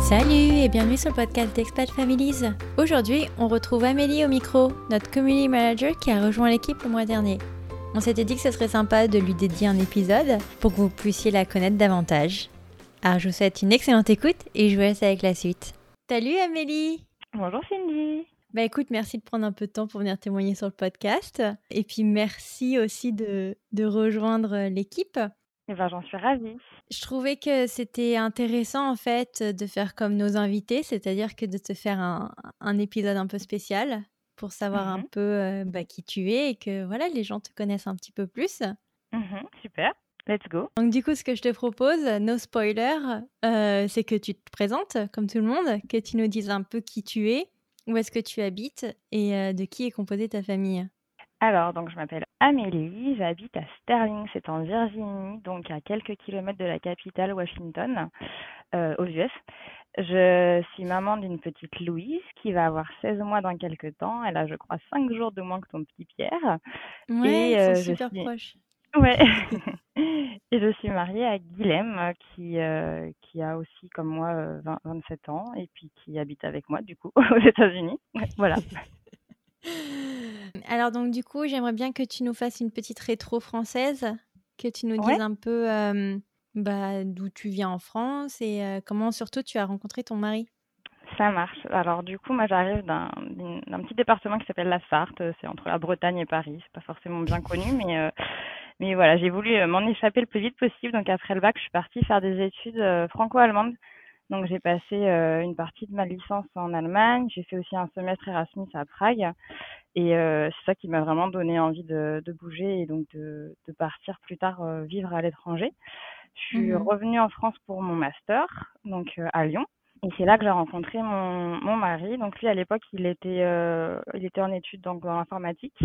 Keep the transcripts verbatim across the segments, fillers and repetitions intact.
Salut et bienvenue sur le podcast d'Expat Families. Aujourd'hui, on retrouve Amélie au micro, notre community manager qui a rejoint l'équipe le mois dernier. On s'était dit que ce serait sympa de lui dédier un épisode pour que vous puissiez la connaître davantage. Alors je vous souhaite une excellente écoute et je vous laisse avec la suite. Salut Amélie! Bonjour Cindy. Bah écoute, merci de prendre un peu de temps pour venir témoigner sur le podcast. Et puis merci aussi de, de rejoindre l'équipe. Eh ben, j'en suis ravie. Je trouvais que c'était intéressant en fait de faire comme nos invités, c'est-à-dire que de te faire un, un épisode un peu spécial pour savoir un Mhm. peu euh, bah, qui tu es et que voilà, les gens te connaissent un petit peu plus. Mhm, super, let's go. Donc du coup, ce que je te propose, no spoiler, euh, c'est que tu te présentes comme tout le monde, que tu nous dises un peu qui tu es, où est-ce que tu habites et euh, de qui est composée ta famille. Alors, donc je m'appelle Amélie, j'habite à Sterling, c'est en Virginie, donc à quelques kilomètres de la capitale Washington, euh, aux U S. Je suis maman d'une petite Louise qui va avoir seize mois dans quelques temps. Elle a, je crois, cinq jours de moins que ton petit Pierre. Ouais, Et ils sont euh, je super suis... proches. Ouais. Et je suis mariée à Guilhem, euh, qui, euh, qui a aussi, comme moi, euh, vingt, vingt-sept ans, et puis qui habite avec moi, du coup, aux États-Unis. Ouais, voilà. Alors donc du coup, j'aimerais bien que tu nous fasses une petite rétro française, que tu nous Ouais, dises un peu euh, bah, d'où tu viens en France et euh, comment surtout tu as rencontré ton mari. ça marche. Alors, du coup, moi, j'arrive d'un, d'une- d'un petit département qui s'appelle la Sarthe. euh, C'est entre la Bretagne et Paris. C'est pas forcément bien connu, mais, euh, mais voilà, j'ai voulu euh, m'en échapper le plus vite possible. Donc, après le bac, je suis partie faire des études euh, franco-allemandes. Donc, j'ai passé euh, une partie de ma licence en Allemagne. J'ai fait aussi un semestre Erasmus à Prague. Et euh, c'est ça qui m'a vraiment donné envie de, de bouger et donc de, de partir plus tard euh, vivre à l'étranger. Je suis Mhm. revenue en France pour mon master, donc euh, à Lyon. Et c'est là que j'ai rencontré mon, mon mari. Donc lui, à l'époque, il était, euh, il était en études donc, dans l'informatique.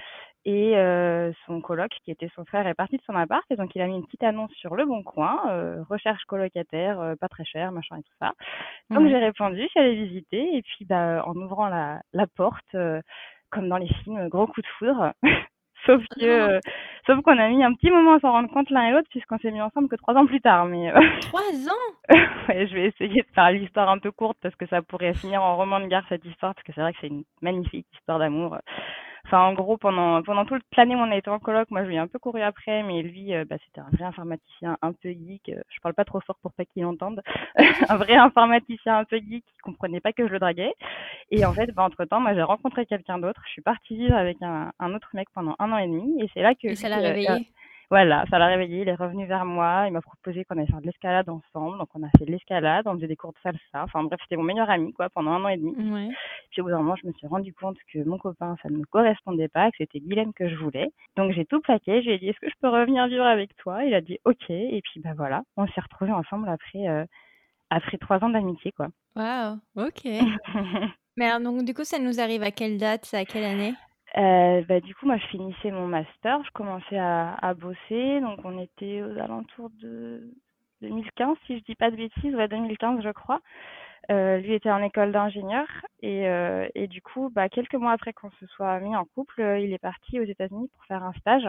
Et euh, son coloc, qui était son frère, est parti de son appart. Et donc, il a mis une petite annonce sur Le Bon Coin, euh, recherche colocataire, euh, pas très cher, machin et tout ça. Donc, Ouais. j'ai répondu, je suis allée visiter. Et puis, bah, en ouvrant la, la porte, euh, comme dans les films, gros coup de foudre. Sauf que, Non, euh, sauf qu'on a mis un petit moment à s'en rendre compte l'un et l'autre, puisqu'on s'est mis ensemble que trois ans plus tard. Mais euh, trois ans? ouais, je vais essayer de faire l'histoire un peu courte parce que ça pourrait finir en roman de gare cette histoire, parce que c'est vrai que c'est une magnifique histoire d'amour. Enfin, en gros, pendant pendant toute l'année où on a été en coloc, moi je lui ai un peu couru après, mais lui, euh, bah, c'était un vrai informaticien un peu geek. euh, Je parle pas trop fort pour pas qu'il entende. Un vrai informaticien un peu geek qui comprenait pas que je le draguais. Et en fait, bah, entre-temps, moi j'ai rencontré quelqu'un d'autre. Je suis partie vivre avec un, un autre mec pendant un an et demi, et c'est là que Et ça lui, l'a euh, euh, réveillé? voilà, ça l'a réveillé, il est revenu vers moi, il m'a proposé qu'on allait faire de l'escalade ensemble, donc on a fait de l'escalade, on faisait des cours de salsa, enfin bref, c'était mon meilleur ami, quoi, pendant un an et demi. Ouais. Puis au bout d'un moment, je me suis rendu compte que mon copain, ça ne me correspondait pas, que c'était Guilhem que je voulais. Donc j'ai tout plaqué, je lui ai dit, est-ce que je peux revenir vivre avec toi? Il a dit, ok, et puis bah voilà, on s'est retrouvés ensemble après, euh, après trois ans d'amitié, quoi. Waouh, ok. Mais alors donc du coup, ça nous arrive à quelle date? C'est à quelle année? Euh, bah, du coup, moi, je finissais mon master, je commençais à, à bosser, donc on était aux alentours de deux mille quinze, si je dis pas de bêtises, ouais, deux mille quinze, je crois. Euh, lui était en école d'ingénieur et, euh, et du coup, bah, quelques mois après qu'on se soit mis en couple, euh, il est parti aux États-Unis pour faire un stage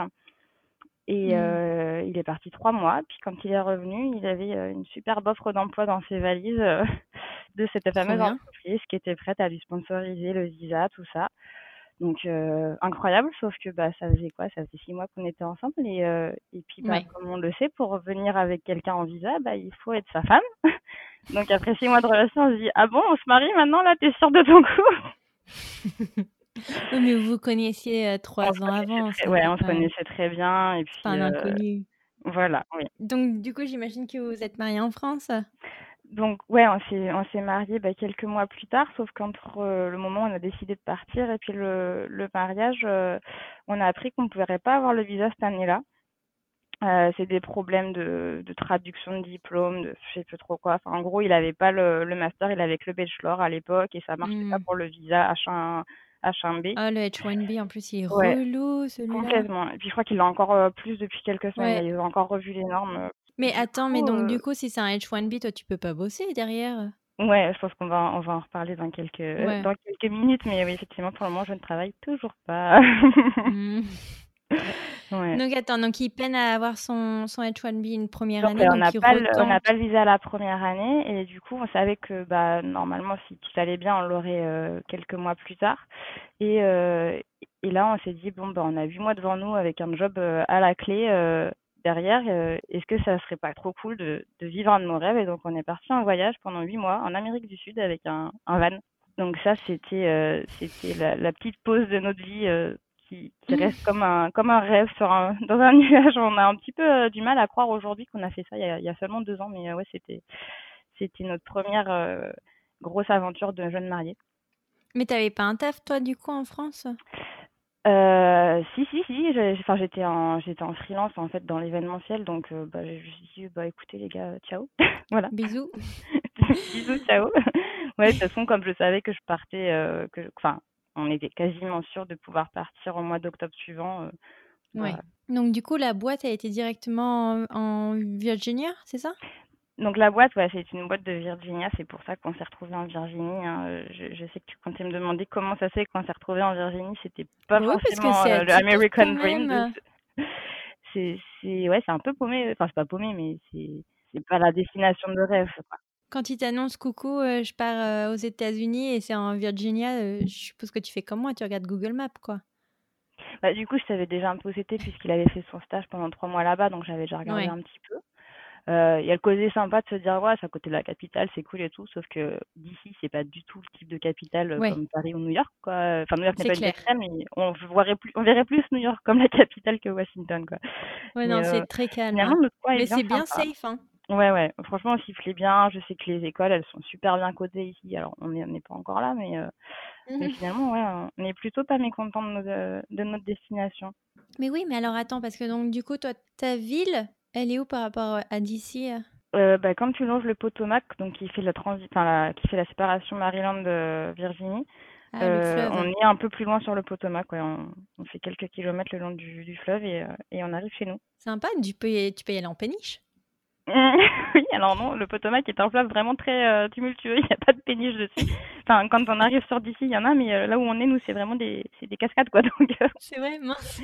et Hmm. euh, il est parti trois mois. Puis quand il est revenu, il avait euh, une superbe offre d'emploi dans ses valises euh, de cette Trop fameuse bien. entreprise qui était prête à lui sponsoriser le visa, tout ça. Donc euh, incroyable, sauf que bah ça faisait quoi? Ça faisait six mois qu'on était ensemble et euh, et puis bah Ouais. comme on le sait, pour venir avec quelqu'un en visa, bah il faut être sa femme. Donc après six mois de relation, on se dit ah bon, on se marie maintenant là, t'es sûre de ton coup? Oui, mais vous vous connaissiez euh, On se trois ans connaissait avant, très, ouais, c'était on se pas, connaissait très bien et c'est pas puis un euh, inconnu. voilà, oui. Donc, du coup, j'imagine que vous êtes mariés en France? Donc ouais, on s'est on s'est mariés bah, quelques mois plus tard, sauf qu'entre euh, le moment où on a décidé de partir et puis le le mariage, euh, on a appris qu'on ne pourrait pas avoir le visa cette année-là. Euh, c'est des problèmes de, de traduction de diplôme, de je sais plus trop quoi. Enfin, en gros, il avait pas le, le master, il avait que le bachelor à l'époque et ça marchait pas Hmm. pour le visa H un, H un B. Ah, le H un B, en plus, il est Ouais, relou, celui-là. complètement. Et puis je crois qu'il l'a encore euh, plus depuis quelques semaines. Là, Ouais. ils ont encore revu les normes. Mais Du attends, mais coup, donc, euh, du coup, si c'est un H un B, toi, tu peux pas bosser derrière? ouais, je pense qu'on va on va en reparler dans quelques Ouais. dans quelques minutes. Mais oui, effectivement, pour le moment, je ne travaille toujours pas. Hmm. Ouais. Donc attends, donc il peine à avoir son son H un B une première Donc, année, heu, on n'a donc il pas le on n'a pas retente. le visa la première année et du coup, on savait que, bah, normalement, si tout allait bien, on l'aurait, heu, quelques mois plus tard et heu et là, on s'est dit: «Bon, bah, on a huit mois devant nous avec un job, heu, à la clé, heu, derrière, heu, est-ce que ça serait pas trop cool de de vivre un de nos rêves?» Et donc on est partis en voyage pendant huit mois en Amérique du Sud avec un un van. Donc ça, c'était, heu, c'était la la petite pause de notre vie, heu, qui qui reste comme un comme un rêve sur un dans un nuage. On a un petit peu, heu, du mal à croire aujourd'hui qu'on a fait ça il y a il y a seulement deux ans, mais heu, ouais, c'était c'était notre première re grosse aventure de jeunes mariés. Mais t'avais pas un taf toi du coup en France? Heu, si, si, si, j'ai enfin, j'étais en j'étais en freelance, en fait, dans l'événementiel donc heu, bah, j'ai juste dit: «Bah, écoutez les gars, ciao». Voilà. Bisous. Bisous, ciao. Ouais, de toute façon, comme je savais que je partais, heu, que enfin, on était quasiment sûr de pouvoir partir au mois d'octobre suivant, heu, Ouais. bah Donc du coup, la boîte a été directement en en Virginia, c'est ça? donc la boîte, ouais, c'est une boîte de Virginia, c'est pour ça qu'on s'est retrouvés en Virginie, hein, heu, je je sais que tu comptais me demander comment ça se fait qu'on s'est retrouvés en Virginie, c'était pas Bah oui, parce que forcément, c'est heu, le atypique American quand dream de même. se c'est c'est ouais, c'est un peu paumé, enfin c'est pas paumé, mais c'est c'est pas la destination de rêve, quoi. Quand ils t'annoncent: «Coucou, heu, je pars, heu, aux États-Unis et c'est en Virginia», heu, je suppose que tu fais comme moi, tu regardes Google Maps, quoi? Bah, du coup, je savais déjà un peu où c'était puisqu'il avait fait son stage pendant trois mois là-bas, donc j'avais déjà regardé Ouais, un petit peu. Heu, il y a le côté sympa de se dire: «Ouais, c'est à côté de la capitale, c'est cool et tout», sauf que d'ici, c'est pas du tout le type de capitale, heu, ouais, comme Paris ou New York, quoi, enfin New York n'est c'est pas une clair. capitale, mais on verrait plus on verrait plus New York comme la capitale que Washington, quoi. Ouais, Mais non, heu, c'est très calme. finalement notre coin est Mais bien c'est bien sympa. safe, hein? Ouais, ouais, franchement on s'y plaît bien, je sais que les écoles, elles sont super bien cotées ici, alors on est on n'est pas encore là, mais heu, mais Mmh. finalement, ouais, on est plutôt pas mécontents de nos, heu, de notre destination. Mais oui, mais alors attends, parce que donc du coup, toi, ta ville, elle est où par rapport à d'ici, heu? Heu, bah, quand tu longes le Potomac, donc qui fait la transi enfin la qui fait la séparation Maryland de Virginie, Ah, le heu, fleuve. on est un peu plus loin sur le Potomac, ouais, on on fait quelques kilomètres le long du du fleuve et heu et on arrive chez nous. Sympa, tu peux y tu peux y aller en péniche? Oui, alors non, le Potomac est un fleuve vraiment très, heu, tumultueux, il y a pas de péniche dessus. Enfin, quand on arrive sur d'ici, il y en a, mais heu, là où on est, nous, c'est vraiment des c'est des cascades, quoi, donc heu, C'est vrai? Mince.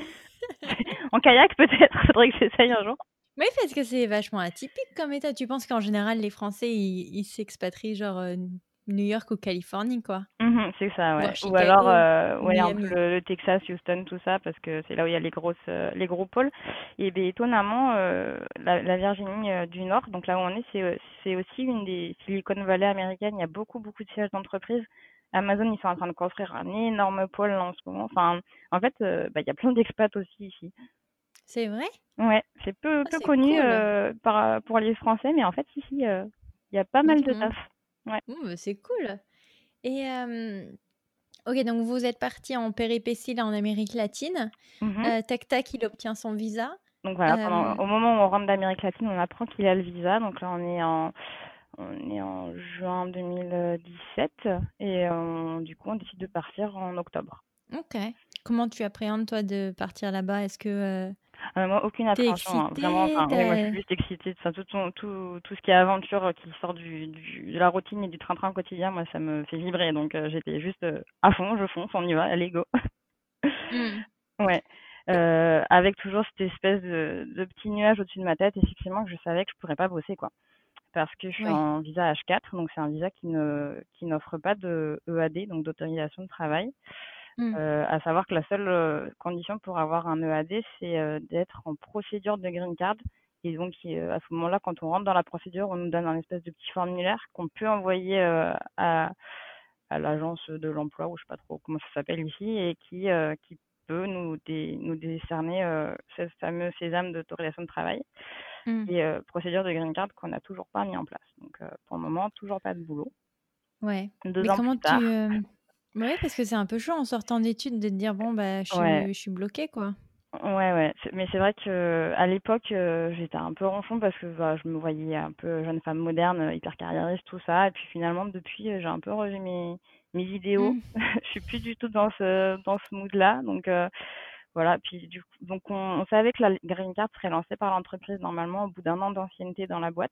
en kayak peut-être, faudrait que j'essaye un jour. Oui, parce que c'est vachement atypique comme État. Tu penses qu'en général, les Français, ils ils s'expatrient genre, heu, New York ou Californie, quoi? Mmh c'est ça, ouais. Voire Ou alors, Chicago heu, ou ouais, un peu Miami. le le Texas, Houston, tout ça, parce que c'est là où il y a les grosses, heu, les gros pôles et beh, étonnamment, heu, la la Virginie, heu, du Nord, donc là où on est, c'est, heu, c'est aussi une des Silicon Valley américaines. Il y a beaucoup, beaucoup de sièges d'entreprises. Amazon, ils sont en train de construire un énorme pôle là, en ce moment. Enfin, en fait, heu, bah, il y a plein d'expats aussi ici. C'est vrai? Ouais, c'est peu Ah, peu c'est connu, cool. heu, par pour les Français, mais en fait, ici, heu, il y a pas mal de Mmh. taf. Ouais. Bon, bah, c'est cool et hem, OK, donc vous êtes partis en péripétie là en Amérique latine. Mmh Heu, tac tac, il obtient son visa. Donc voilà, pendant Hem, au moment où on rentre d'Amérique latine, on apprend qu'il a le visa. Donc là, on est en on est en juin deux mille dix-sept et on du coup, on décide de partir en octobre. OK. Comment tu appréhendes toi de partir là-bas? Est-ce que, heu, Heu, moi, aucune tu es appréhension, hein, vraiment, excitée? enfin, Tu oui, moi, je as suis juste excitée, enfin, tout ton tout tout ce qui est aventure, heu, qui sort du du de la routine et du train-train quotidien, moi, ça me fait vibrer. Donc heu, j'étais juste, heu, à fond, je fonce, on y va, allez go. mmh. Ouais, heu, avec toujours cette espèce de de petit nuage au-dessus de ma tête, effectivement, que je savais que je pourrais pas bosser, quoi. Parce que je suis Ouais. en visa H quatre, donc c'est un visa qui ne qui n'offre pas de E A D, donc d'autorisation de travail. Mmh. Heu, à savoir que la seule, heu, condition pour avoir un E A D, c'est, heu, d'être en procédure de green card et donc qui, heu, à ce moment-là, quand on rentre dans la procédure, on nous donne un espèce de petit formulaire qu'on peut envoyer, heu, à à l'agence de l'emploi ou je sais pas trop comment ça s'appelle ici et qui, heu, qui peut nous dé nous décerner, heu, ce fameux sésame d'autorisation de travail Mmh. et heu, procédure de green card qu'on n'a toujours pas mis en place. Donc heu, pour le moment, toujours pas de boulot. Ouais. Deux Mais ans comment plus tu, tard, hem bah, ouais, parce que c'est un peu chaud en sortant d'études de te dire: «Bon, bah, je ouais, suis je suis bloquée, quoi». ouais, ouais, c'est mais c'est vrai qu'à l'époque, heu, j'étais un peu ronchon parce que, bah, je me voyais un peu jeune femme moderne, heu, hyper carriériste, tout ça et puis finalement depuis, heu, j'ai un peu revu mes mes idéaux. Mmh. Je suis plus du tout dans ce dans ce mood-là donc heu, voilà, puis du coup donc on on savait que la green card serait lancée par l'entreprise normalement au bout d'un an d'ancienneté dans la boîte.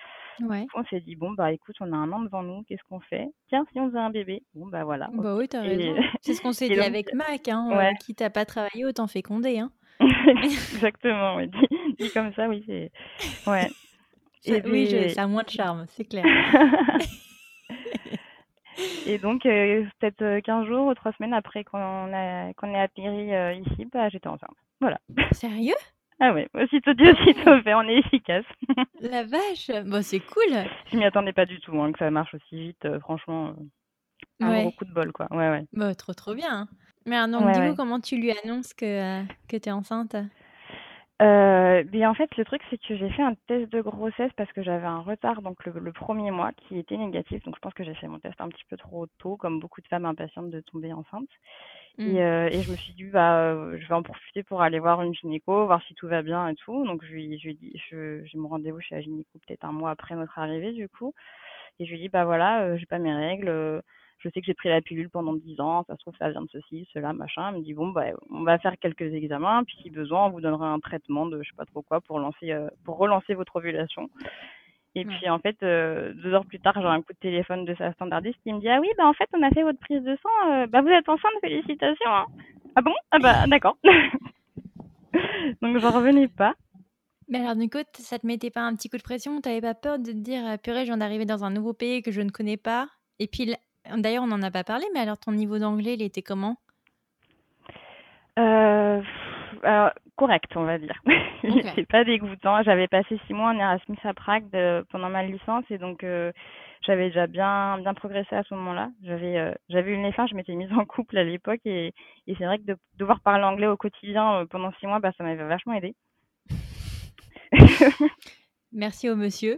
Du Ouais. coup, on s'est dit: «Bon, bah, écoute, on a un an devant nous, qu'est-ce qu'on fait? Tiens, si on faisait un bébé?» Bon, bah, voilà, OK Bah, oui, tu as et raison. C'est ce qu'on s'est et dit donc avec Mac, hein, ouais. heu, quitte à pas travailler, autant féconder, hein. Exactement, oui. Dit, dit comme ça, oui, c'est... Ouais. Ça- Et oui, je- puis... ça a moins de charme, c'est clair. Et donc, euh, peut-être euh, quinze jours ou trois semaines après qu'on a, qu'on ait atterri euh, ici, bah, j'étais enceinte. Voilà. Sérieux? Ah ouais, aussitôt dit, aussitôt fait, on est efficace. La vache! Bon, c'est cool. Je m'y attendais pas du tout, hein, que ça marche aussi vite. euh, franchement, euh, un gros Ouais. coup de bol, quoi. Ouais, ouais. Bah, trop trop bien, hein. Mais alors, donc Ouais, du coup, ouais. comment tu lui annonces que, euh, que t'es enceinte? Euh, mais en fait, le truc, c'est que j'ai fait un test de grossesse parce que j'avais un retard, donc le, le premier mois qui était négatif. Donc, je pense que j'ai fait mon test un petit peu trop tôt, comme beaucoup de femmes impatientes de tomber enceinte. Hmm. Et, euh, et je me suis dit, bah, euh, je vais en profiter pour aller voir une gynéco, voir si tout va bien et tout. Donc, je lui, je lui ai dit, je- j'ai mon rendez-vous chez la gynéco peut-être un mois après notre arrivée, du coup. Et je lui dis, bah voilà, euh, j'ai pas mes règles. euh, je sais que j'ai pris la pilule pendant dix ans. Ça se trouve, ça vient de ceci, cela, machin. Elle me dit, bon, bah, on va faire quelques examens. Puis, si besoin, on vous donnera un traitement de je sais pas trop quoi pour lancer, euh, pour relancer votre ovulation. Et Ouais. puis, en fait, euh, deux heures plus tard, j'ai un coup de téléphone de sa standardiste qui me dit, ah oui, bah, en fait, on a fait votre prise de sang. euh, bah, vous êtes enceinte, félicitations, hein. Ah bon? Ah bah, d'accord. Donc, j'en revenais pas. Mais alors, du coup, t- ça te mettait pas un petit coup de pression? T'avais pas peur de te dire, euh, purée, je viens d'arriver dans un nouveau pays que je ne connais pas? Et puis, là- d'ailleurs, on n'en a pas parlé, mais alors ton niveau d'anglais, il était comment? Euh, pff, alors, correct, on va dire. Ok. C'est pas dégoûtant. J'avais passé six mois en Erasmus à Prague de- pendant ma licence et donc euh, j'avais déjà bien bien progressé à ce moment-là. J'avais euh, j'avais eu une F un, je m'étais mise en couple à l'époque et, et c'est vrai que de devoir parler anglais au quotidien euh, pendant six mois, bah, ça m'avait vachement aidé. Merci au monsieur.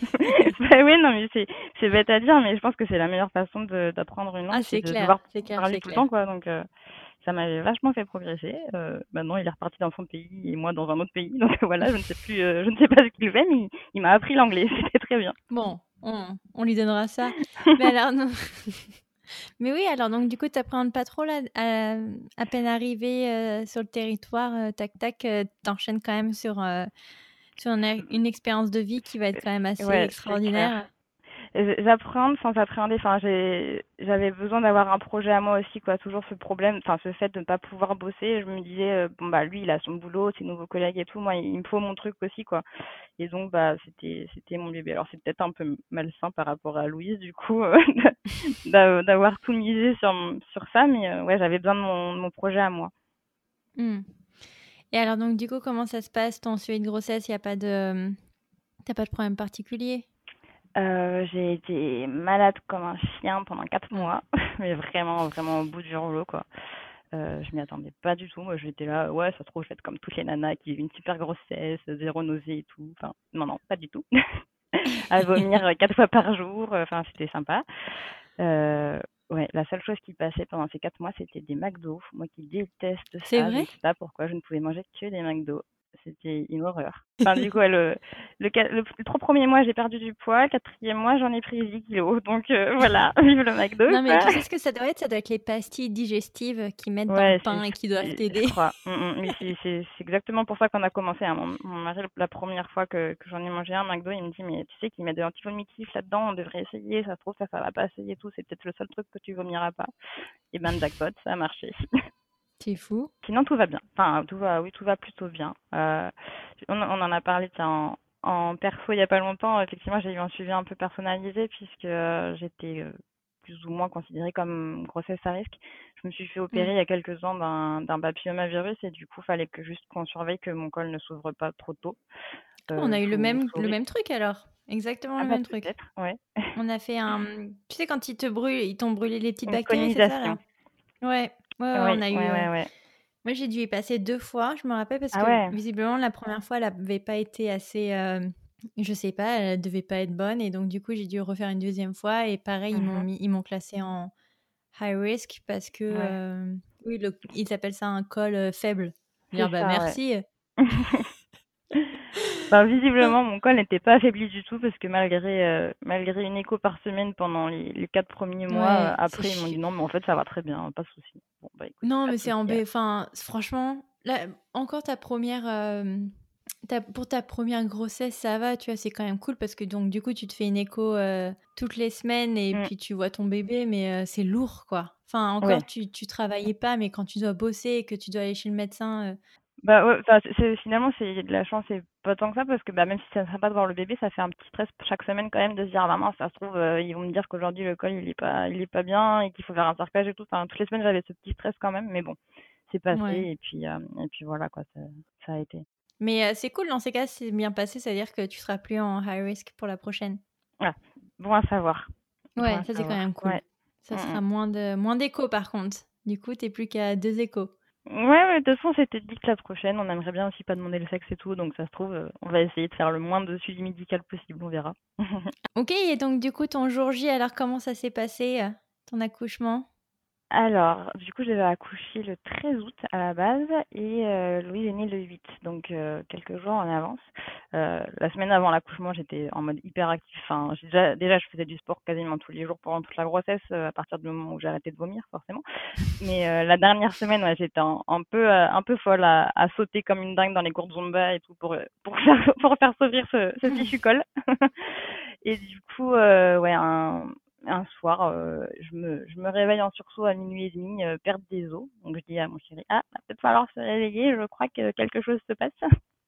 Bah oui, non, mais c'est c'est bête à dire, mais je pense que c'est la meilleure façon de d'apprendre une Ah, langue, c'est c'est de clair, devoir c'est clair, parler c'est tout le clair. temps, quoi. Donc, euh, ça m'avait vachement fait progresser. Euh, maintenant, il est reparti dans son pays et moi dans un autre pays. Donc voilà, je ne sais plus, euh, je ne sais pas ce qu'il fait, mais il, il m'a appris l'anglais. C'était très bien. Bon, on, on lui donnera ça. Mais alors, non. Mais oui, alors, donc, du coup, t'appréhendes pas trop, là, à, à peine arrivé euh, sur le territoire, euh, tac, tac, euh, t'enchaînes quand même sur, euh, sur une, une expérience de vie qui va être quand même assez Ouais, c'est clair. extraordinaire. J'appréhende sans appréhender. Enfin, j'ai, j'avais besoin d'avoir un projet à moi aussi, quoi. Toujours ce problème, enfin, ce fait de ne pas pouvoir bosser. Je me disais, euh, bon, bah, lui, il a son boulot, ses nouveaux collègues et tout. Moi, il me faut mon truc aussi, quoi. Et donc, bah, c'était, c'était mon bébé. Alors, c'est peut-être un peu malsain par rapport à Louise, du coup, euh, d'a- d'avoir tout misé sur, sur ça. Mais euh, ouais, j'avais besoin de mon, de mon projet à moi. Hmm. Et alors, donc, du coup, comment ça se passe, ton suivi de grossesse? Il y a pas de... T'as pas de problème particulier? Euh, j'ai été malade comme un chien pendant quatre Hmm. mois, mais vraiment, vraiment au bout du rouleau, quoi. Euh, je m'y attendais pas du tout. Moi, j'étais là, ouais, ça se trouve, je vais être comme toutes les nanas qui vivent une super grossesse, zéro nausée et tout. Enfin, non, non, pas du tout. À vomir euh, quatre fois par jour. euh, Enfin, c'était sympa. Euh, ouais, la seule chose qui passait pendant ces quatre mois, c'était des McDo. Moi qui déteste C'est ça, je vrai? ne sais pas pourquoi je ne pouvais manger que des McDo. C'était une horreur. Enfin, du coup, ouais, le, le, qua- le, le trois premiers mois, j'ai perdu du poids. Le quatrième mois, j'en ai pris dix kilos. Donc, euh, voilà, vive le McDo, Non, mais quoi. tu sais ce que ça doit être? Ça doit être les pastilles digestives qu'ils mettent dans le Ouais, c'est, pain et qui doivent c'est- je t'aider. crois. Mm, mm, mais c'est, c'est, c'est exactement pour ça qu'on a commencé, hein. Mon, mon mari, la première fois que, que j'en ai mangé un McDo, il me dit, mais tu sais qu'il met de l'antivomitif là-dedans, on devrait essayer. Ça se trouve, ça, ça va passer et tout. C'est peut-être le seul truc que tu vomiras pas. Et ben, jackpot, ça a marché. C'est fou. Sinon, tout va bien. Enfin, tout va, oui, tout va plutôt bien. Euh, on, on en a parlé tiens, en, en perso il y a pas longtemps. Effectivement, j'ai eu un suivi un peu personnalisé puisque euh, j'étais euh, plus ou moins considérée comme grossesse à risque. Je me suis fait Hmm. opérer il y a quelques ans d'un d'un papillomavirus et du coup, fallait que juste qu'on surveille que mon col ne s'ouvre pas trop tôt. On Euh, a eu le sous, même, sous le risque. même truc alors. Exactement Ah le bah même truc. peut-être, ouais. On a fait un... Tu sais, quand ils te brûlent, ils t'ont brûlé les petites Une bactéries, c'est ça, conisation. là? Ouais. Ouais, ouais, Oui, on a eu... ouais, euh, ouais, ouais. Moi, j'ai dû y passer deux fois, je me rappelle, parce Ah que ouais. visiblement, la première fois, elle avait pas été assez... euh, Je sais pas, elle devait pas être bonne. Et donc, du coup, j'ai dû refaire une deuxième fois. Et pareil, ils m'ont Mhm. mis, ils m'ont classé en high risk parce que... Ouais. euh, Oui, le- ils appellent ça un col euh, faible. Je veux C'est dire, bah ça, ouais. merci. Ben, visiblement, mon col n'était pas affaibli du tout parce que malgré, euh, malgré une écho par semaine pendant les, les quatre premiers mois, euh, Ouais, c'est après, ils m'ont dit chiant. non, mais en fait, ça va très bien, pas de souci. Bon, bah écoute, Non, pas mais de c'est souci. embêtant. Enfin, franchement, là, encore ta première, euh, ta- pour ta première grossesse, ça va, tu vois, c'est quand même cool parce que donc du coup, tu te fais une écho euh, toutes les semaines et Mm, puis tu vois ton bébé, mais euh, c'est lourd, quoi. Enfin, encore, ouais, tu, tu travaillais pas, mais quand tu dois bosser et que tu dois aller chez le médecin, euh, Bah, ouais, enfin, c'est c'est- finalement, c'est de la chance et pas tant que ça parce que bah, même si c'est sympa de voir le bébé, ça fait un petit stress chaque semaine quand même de se dire, ah, maman, ça se trouve, euh, ils vont me dire qu'aujourd'hui le col il est pas, il est pas bien et qu'il faut faire un cerclage et tout. Enfin, toutes les semaines, j'avais ce petit stress quand même, mais bon, c'est passé Ouais. et puis, euh, et puis voilà quoi, ça, ça a été. Mais euh, c'est cool dans ces cas, c'est bien passé, c'est-à-dire que tu seras plus en high risk pour la prochaine. Voilà, bon à savoir. Bon Ouais, à ça c'est quand savoir. même cool. Ouais. Ça Mm, mm. sera moins de moins d'échos par contre. Du coup, t'es plus qu'à deux échos. Ouais, ouais, de toute façon, c'était dit que la prochaine, on aimerait bien aussi pas demander le sexe et tout, donc ça se trouve, euh, on va essayer de faire le moins de suivi médical possible, on verra. Ok, et donc du coup, ton jour J, alors comment ça s'est passé, euh, ton accouchement? Alors, du coup, je devais accoucher le treize août à la base et euh, Louise est née le huit, donc euh, quelques jours en avance. Euh, la semaine avant l'accouchement, j'étais en mode hyper actif. Enfin, j'ai déjà, déjà, je faisais du sport quasiment tous les jours pendant toute la grossesse, euh, à partir du moment où j'ai arrêté de vomir, forcément. Mais euh, la dernière semaine, ouais, j'étais un, un peu, euh, un peu folle à, à sauter comme une dingue dans les cours de Zumba et tout pour, euh, pour faire, pour faire s'ouvrir ce, ce fichu col. Et du coup, euh, ouais, un, un soir, euh, je me, je me réveille en sursaut à minuit et demi, euh, perte des os. Donc je dis à mon chéri, ah, va peut-être falloir se réveiller, je crois que quelque chose se passe.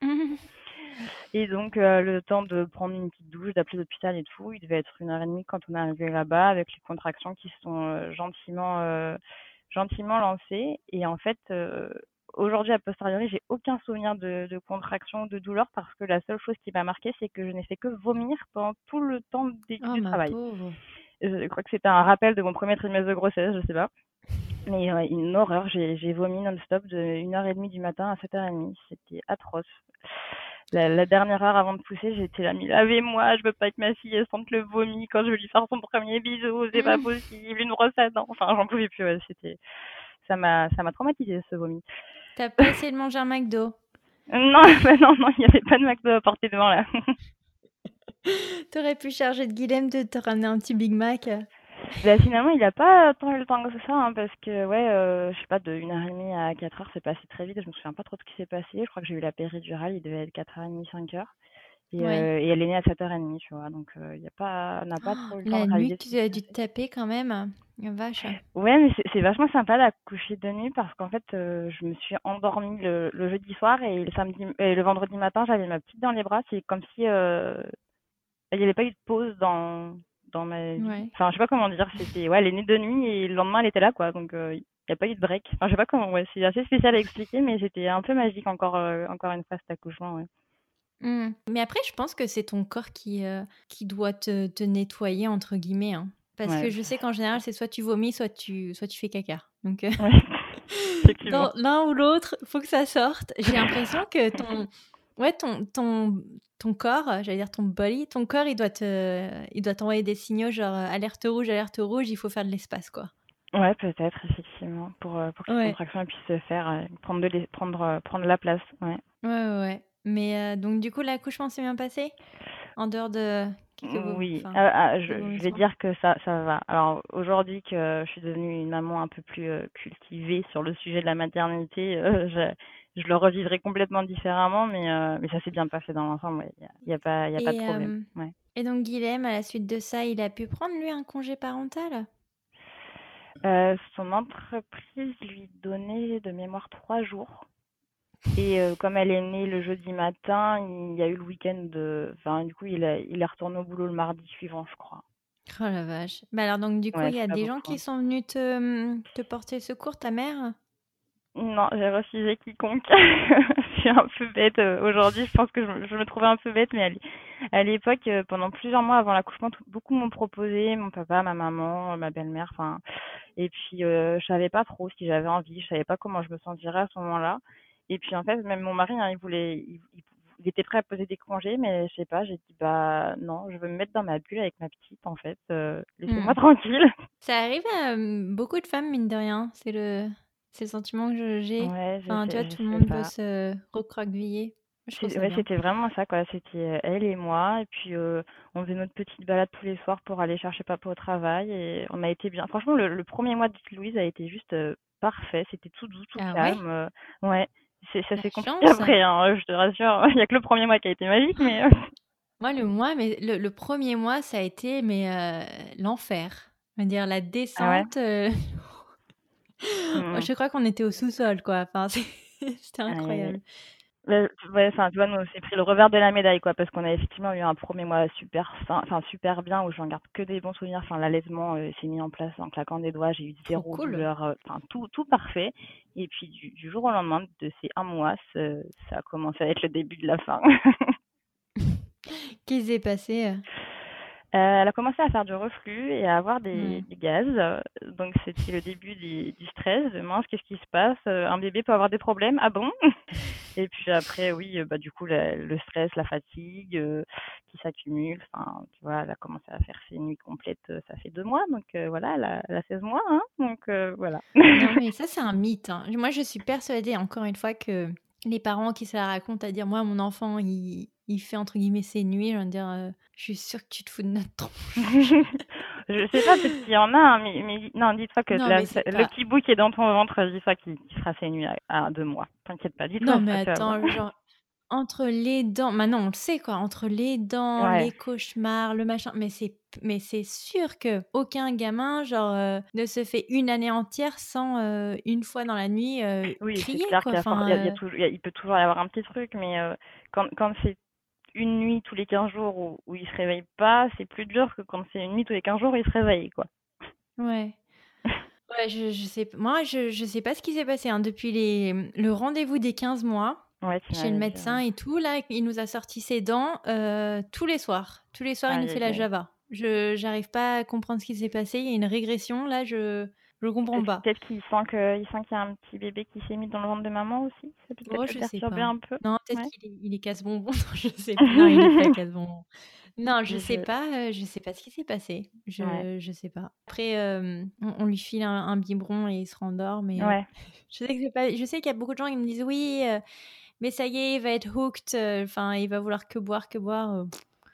Et donc, euh, le temps de prendre une petite douche, d'appeler l'hôpital et tout, il devait être une heure et demie quand on est arrivé là-bas, avec les contractions qui se sont euh, gentiment, euh, gentiment lancées. Et en fait, euh, aujourd'hui, a posteriori, j'ai aucun souvenir de, de contraction, de douleur, parce que la seule chose qui m'a marqué, c'est que je n'ai fait que vomir pendant tout le temps du, Oh du ma travail. pauvre. Je crois que c'était un rappel de mon premier trimestre de grossesse, je sais pas. Mais ouais, une horreur, j'ai j'ai vomi non-stop de une heure et demie du matin à sept heures trente. C'était atroce. La, la dernière heure avant de pousser, j'étais là, mais lavez-moi, je veux pas que ma fille elle sente le vomi quand je veux lui faire son premier bisou, c'est pas Mm. possible, une brosse à dents. Enfin, j'en pouvais plus, ouais, c'était, ça m'a, ça m'a traumatisé ce vomi. T'as pas essayé de manger un McDo? Non, bah non, non, il n'y avait pas de McDo à portée devant là. T'aurais pu charger de Guilhem de te ramener un petit Big Mac. Bah, finalement, il a pas tant eu le temps que ça, hein, parce que, ouais, euh, je sais pas, de une heure trente à quatre heures, c'est passé très vite. Je me souviens pas trop de ce qui s'est passé. Je crois que j'ai eu la péridurale, il devait être quatre heures trente, cinq heures. Et, Ouais. euh, et elle est née à sept heures trente, tu vois. Donc, euh, il y a pas, on n'a pas Oh, trop eu le temps la de nuit réaliser que ce tu qui s'est as dû te passé. taper quand même. La vache. Ouais, mais c'est c'est vachement sympa d'accoucher de nuit parce qu'en fait, euh, je me suis endormie le, le jeudi soir et le samedi et le vendredi matin, j'avais ma petite dans les bras. C'est comme si euh, il n'y avait pas eu de pause dans dans ma vie. Ouais. Enfin, je sais pas comment dire. C'était ouais, elle est née de nuit et le lendemain, elle était là, quoi. Donc, euh, il n'y a pas eu de break. Enfin, je sais pas comment. Ouais, c'est assez spécial à expliquer, mais c'était un peu magique encore euh, encore une fois cet accouchement. Ouais. Mm. Mais après, je pense que c'est ton corps qui, euh, qui doit te, te nettoyer, entre guillemets, hein. Parce Ouais. que je sais qu'en général, c'est soit tu vomis, soit tu, soit tu fais caca. Donc, euh, Ouais. Effectivement. dans l'un ou l'autre, faut que ça sorte. J'ai l'impression que ton, ouais, ton, ton, ton corps, euh, j'allais dire ton body, ton corps, il doit te, il doit t'envoyer des signaux genre euh, alerte rouge, alerte rouge, il faut faire de l'espace, quoi. Ouais, peut-être, effectivement, pour, euh, pour que les Ouais, contractions elles puissent se faire, euh, prendre, de l'es- prendre, euh, prendre la place. Ouais. ouais, ouais, ouais. Mais euh, donc, du coup, l'accouchement s'est bien passé? En dehors de quelques, vo- Oui, enfin, ah, ah, je, quelques je vais vomissements? dire que ça, ça va. Alors aujourd'hui que je suis devenue une maman un peu plus euh, cultivée sur le sujet de la maternité, euh, je, je le revivrai complètement différemment, mais, euh, mais ça s'est bien passé dans l'ensemble. Il ouais. n'y a, y a pas, y a pas de Et, problème. euh, Ouais. et donc, Guilhem, à la suite de ça, il a pu prendre, lui, un congé parental? Euh, son entreprise lui donnait de mémoire trois jours. Et euh, comme elle est née le jeudi matin, il y a eu le week-end de... Enfin, du coup, il, a, il est retourné au boulot le mardi suivant, je crois. Oh la vache. Bah alors, donc, du coup, Ouais, il y c'est a pas des gens beaucoup, qui hein. sont venus te, te porter secours, ta mère? Non, j'ai refusé quiconque. Je suis un peu bête euh, aujourd'hui. Je pense que je, me je me trouvais un peu bête, mais à l'é- à l'époque, euh, pendant plusieurs mois avant l'accouchement, tout- beaucoup m'ont proposé, mon papa, ma maman, euh, ma belle-mère, enfin. Et puis, euh, je savais pas trop si j'avais envie. Je savais pas comment je me sentirais à ce moment-là. Et puis, en fait, même mon mari, hein, il voulait, il, il- il était prêt à poser des congés, mais je sais pas. J'ai dit bah non, je veux me mettre dans ma bulle avec ma petite, en fait. Euh, laissez-moi Hmm. tranquille. Ça arrive à euh, beaucoup de femmes, mine de rien. C'est le, c'est le sentiment que je- j'ai. Ouais, je Enfin, tu vois, sais, je tout le sais monde veut pas. se recroqueviller. Moi, je trouve C'est ça ouais, bien. c'était vraiment ça, quoi. C'était euh, elle et moi. Et puis, euh, on faisait notre petite balade tous les soirs pour aller chercher papa au travail. Et on a été bien. Franchement, le, le premier mois de petite Louise a été juste euh, parfait. C'était tout doux, tout Ah ouais? calme. euh, ouais, c'est, ça La s'est compliqué chance! après, hein, je te rassure. Il y a que le premier mois qui a été magique, mais... euh, Moi, le mois, mais le, le premier mois, ça a été mais euh, l'enfer. Je veux dire, la Ah ouais? descente. euh, Moi, Mm. je crois qu'on était au sous-sol, quoi. Enfin, c'est- C'était Et incroyable. Bah, ouais, enfin, tu vois, nous, on s'est pris le revers de la médaille, quoi, parce qu'on a effectivement eu un premier mois super sain, enfin super bien, où j'en garde que des bons souvenirs. Enfin, l'allaitement euh, s'est mis en place en claquant des doigts, j'ai eu Trop zéro cool. douleur, euh, enfin tout, tout parfait. Et puis du, du jour au lendemain de ces un mois, ça, ça a commencé à être le début de la fin. Qu'est-ce qui s'est passé? euh Euh, elle a commencé à faire du reflux et à avoir des, Ouais. des gaz. Euh, Donc, c'était le début du, du stress. De mince, qu'est-ce qui se passe? Euh, Un bébé peut avoir des problèmes? Ah bon? Et puis après, oui, euh, bah, du coup, la- le stress, la fatigue euh, qui s'accumule. Enfin, tu vois, elle a commencé à faire ses nuits complètes. euh, Ça fait deux mois. Donc, euh, voilà, elle a, elle a seize mois. Hein, donc, euh, voilà. Non, mais ça, c'est un mythe, hein. Moi, je suis persuadée, encore une fois, que les parents qui se la racontent à dire, moi, mon enfant, il, il fait entre guillemets ses nuits, je veux dire, euh, je suis sûre que tu te fous de notre tronche. Je sais pas, peut-être qu'il y en a, hein, mais, mais non, dis-toi que Non, la- mais c'est le pas. petit bout qui est dans ton ventre, dis-toi qu'il qu'il fera ses nuits à, à deux mois. T'inquiète pas, dis-toi Non, mais ça, tu vas voir. attends, genre, entre les dents, maintenant on le sait quoi, entre les dents, Ouais, les cauchemars, le machin, mais c'est mais c'est sûr que aucun gamin genre euh, ne se fait une année entière sans euh, une fois dans la nuit euh, oui, c'est crier clair quoi. qu'il y a, for- il y a- il y a Enfin, euh, toujours- il y a- il peut toujours y avoir un petit truc, mais euh, quand, quand c'est une nuit tous les quinze jours où, où il se réveille pas, c'est plus dur que quand c'est une nuit tous les quinze jours où il se réveille, quoi. ouais. Ouais, je, je sais, moi je, je sais pas ce qui s'est passé hein, depuis les, le rendez-vous des quinze mois Ouais, tu chez le m'avais dit, médecin ouais. et tout. Là, il nous a sorti ses dents euh, tous les soirs. Tous les soirs, il nous Aïe, fait aïe, la aïe. Java. Je j'arrive pas à comprendre ce qui s'est passé. Il y a une régression. Là, je je comprends Peut-être pas. peut-être qu'il sent que, il sent qu'il y a un petit bébé qui s'est mis dans le ventre de maman aussi. Ça peut Oh, peut-être le je sais perturber pas. un peu. Non, peut-être Ouais. qu'il est, il est casse-bonbon. Non, je sais pas. Non, il est pas casse-bonbon. Non, je sais Je... pas. euh, je sais pas ce qui s'est passé. Ouais. Je je sais pas. Après, euh, on, on lui file un, un biberon et il se rendort. Mais Ouais. je sais que c'est pas. Je sais qu'il y a beaucoup de gens qui me disent oui, euh, mais ça y est, il va être hooked. euh, Enfin, il va vouloir que boire, que boire. euh,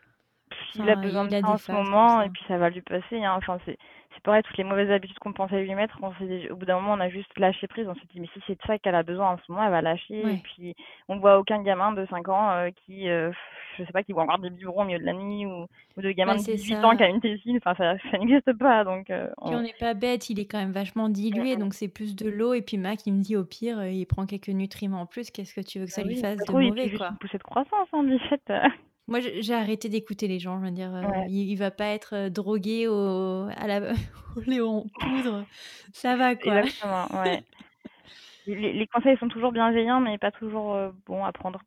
Il a Enfin, besoin de il a ça des en ce phases comme moment et ça. puis ça va lui passer, hein. Enfin, c'est c'est pareil, toutes les mauvaises habitudes qu'on pensait lui mettre, on s'est dit- au bout d'un moment, on a juste lâché prise. On s'est dit, mais si c'est de ça qu'elle a besoin en ce moment, elle va lâcher. Et Ouais, puis, on voit aucun gamin de cinq ans euh, qui, euh, je sais pas, qui voit encore des biberons au milieu de la nuit ou, ou de gamin bah de c'est dix-huit ans qui ça. a une tétine. Enfin, ça, ça n'existe pas. Donc, euh, Puis on... on n'est pas bête, il est quand même vachement dilué, donc c'est plus de l'eau. Et puis Mac, il me dit au pire, euh, il prend quelques nutriments en plus. Qu'est-ce que tu veux que Ah ça lui oui, fasse ça se de trouve, et puis mauvais, juste une quoi? poussée de croissance, hein, dix-sept. Moi, je- j'ai arrêté d'écouter les gens. Je veux dire, euh, Ouais, il, il va pas être euh, drogué au, à la, au lait en poudre. Ça va, quoi. exactement, ouais. Les, les conseils sont toujours bienveillants, mais pas toujours euh, bons à prendre.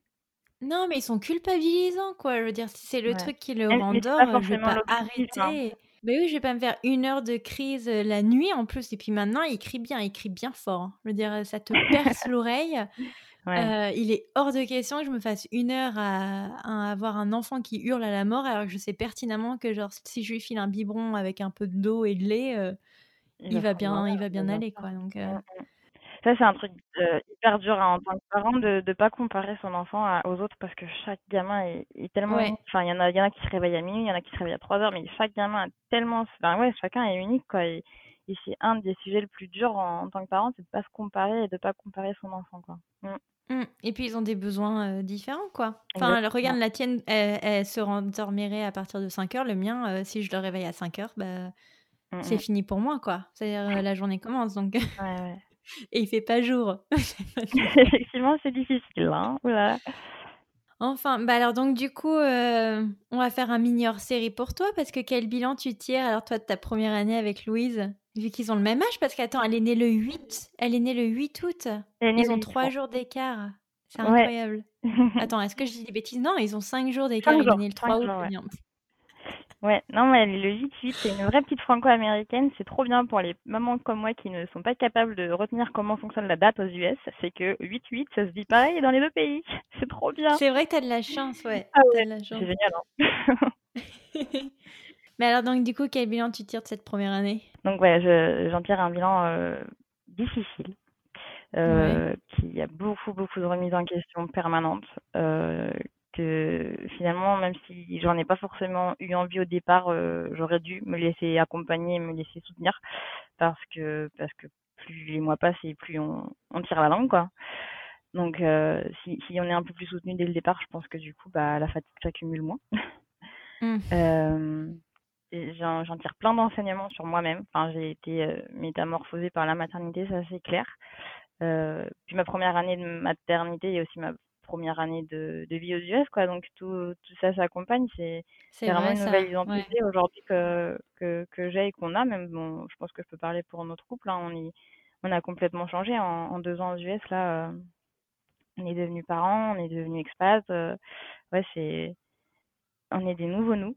Non, mais ils sont culpabilisants, quoi. Je veux dire, si c'est le Ouais. truc qui le Mais mais c'est pas rendort, euh, je vais forcément pas l'objectif, hein. arrêter. Mais oui, je vais pas me faire une heure de crise euh, la nuit en plus. Et puis maintenant, il crie bien, il crie bien fort, hein. Je veux dire, ça te perce l'oreille. Ouais. Euh, il est hors de question que je me fasse une heure à, à avoir un enfant qui hurle à la mort alors que je sais pertinemment que genre si je lui file un biberon avec un peu d'eau et de lait, euh, Il il va se va rendormir, bien, il va bah, bien bien aller sûr. quoi. Donc euh, Mmh. Ça, c'est un truc euh, hyper dur hein, en tant que parent de ne pas comparer son enfant à- aux autres parce que chaque gamin est, est tellement ouais. unique. Enfin, il y en a, il y en a qui se réveillent à minuit, il y en a qui se réveillent à trois heures, mais chaque gamin a tellement. Enfin, ouais, chacun est unique, quoi. Et, et c'est un des sujets le plus dur en, en tant que parent, c'est de pas se comparer et de pas comparer son enfant, quoi. Mm, Mm. Et puis ils ont des besoins euh, différents quoi. Enfin, alors, regarde exactement. la tienne, elle, elle se rendormirait à partir de cinq heures. Le mien, euh, si je le réveille à cinq heures, bah, Mm, c'est mm. fini pour moi quoi. C'est-à-dire euh, la journée commence donc Ouais, ouais. et il fait pas jour. Effectivement, c'est difficile, hein. Oula. Enfin, bah alors donc du coup, euh, on va faire un mini hors-série pour toi parce que quel bilan tu tires alors toi de ta première année avec Louise, vu qu'ils ont le même âge parce qu'attends, elle est née le huit, elle est née le huit août. Elle est née Ils le ont huit, trois ouais. jours d'écart. C'est Ouais. incroyable. Attends, est-ce que je dis des bêtises? Non, ils ont cinq jours d'écart. Cinq Il est jours, né le cinq trois août, jours, le ouais. mien. Ouais, non, mais elle est le huit huit, c'est une vraie petite franco-américaine. C'est trop bien pour les mamans comme moi qui ne sont pas capables de retenir comment fonctionne la date aux U S. C'est que huit huit, ça se dit pareil dans les deux pays. C'est trop bien. C'est vrai que t'as de la chance, ouais. Ah T'as ouais, de la c'est chance. génial, hein. Mais alors donc du coup, quel bilan tu tires de cette première année? Donc ouais, je, j'en tire un bilan euh, difficile, Ouais. euh, qui a beaucoup, beaucoup de remises en question permanentes. Euh, que finalement, même si j'en ai pas forcément eu envie au départ, euh, j'aurais dû me laisser accompagner, me laisser soutenir, parce que parce que plus les mois passent et plus on, on tire la langue, quoi. Donc euh, si, si on est un peu plus soutenu dès le départ, je pense que du coup, bah la fatigue s'accumule moins. Hmm. Euh, et j'en, j'en tire plein d'enseignements sur moi-même. Enfin, j'ai été euh, métamorphosée par la maternité, ça c'est clair. Heu, puis ma première année de maternité et aussi ma première année de de vie aux U S, quoi, donc tout tout ça s'accompagne. C'est C'est c'est vraiment vrai une nouvelle ça, ouais. identité aujourd'hui que que que j'ai et qu'on a même. Bon, je pense que je peux parler pour notre couple, hein, on est on a complètement changé en en deux ans aux U S là, heu, on est devenus parents, on est devenus expats, heu, ouais, c'est on est des nouveaux nous.